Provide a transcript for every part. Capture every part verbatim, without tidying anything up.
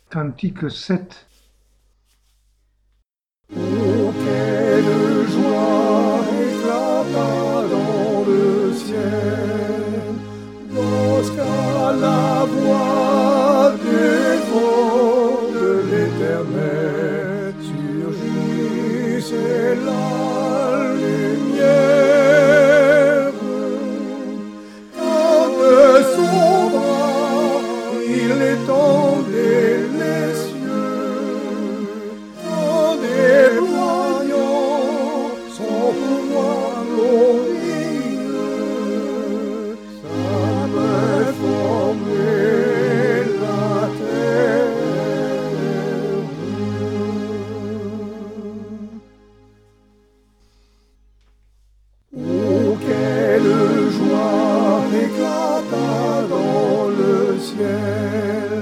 Cantique sept. Oh, quelle joie éclata dans le ciel, lorsqu'à la voix des vents de l'Éternel surgissait la lumière. Quand de son bras il étendait les cieux, en déployant son pouvoir glorieux, sa main formait la terre. Oh, quelle joie éclata dans le ciel,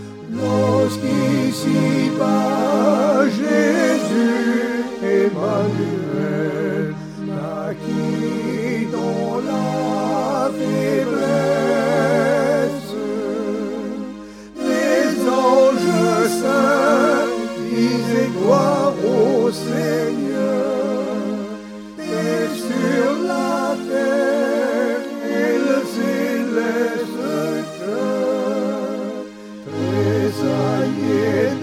lorsqu'ici-bas Jésus, Emmanuel, naquit dans la faiblesse. Les anges saints disaient gloire au Seigneur, et sur la terre ils élèvent cœur, tressaillés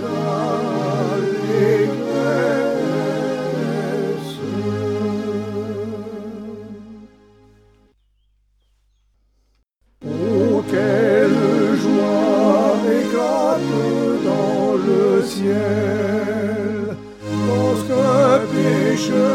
d'allégresse. Oh, quelle joie éclate dans le ciel, lorsqu'un pécheur